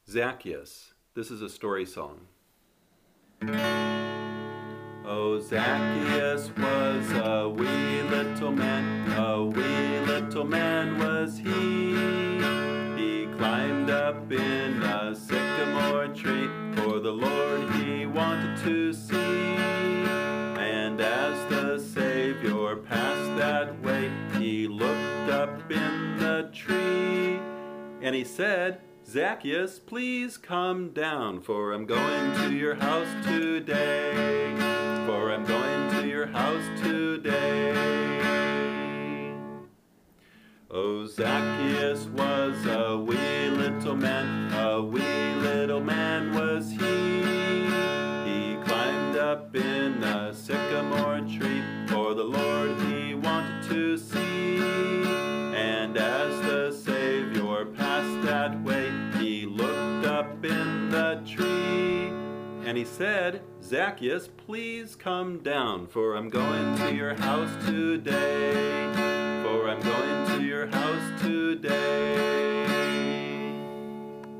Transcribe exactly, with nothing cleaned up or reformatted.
Zacchaeus. This is a story song. Oh, Zacchaeus was a wee little man, a wee little man was he. He climbed up in a sycamore tree, for the Lord he wanted to see. And as the Savior passed that way, he looked up in the tree, and he said, Zacchaeus, please come down, for I'm going to your house today. For I'm going to your house today. Oh, Zacchaeus was a wee little man, a wee little man was he. He climbed up in a sycamore tree, for the Lord he wanted to see. And as the Savior passed that way, he looked up in the tree, and he said, Zacchaeus, please come down, for I'm going to your house today. For I'm going to your house today.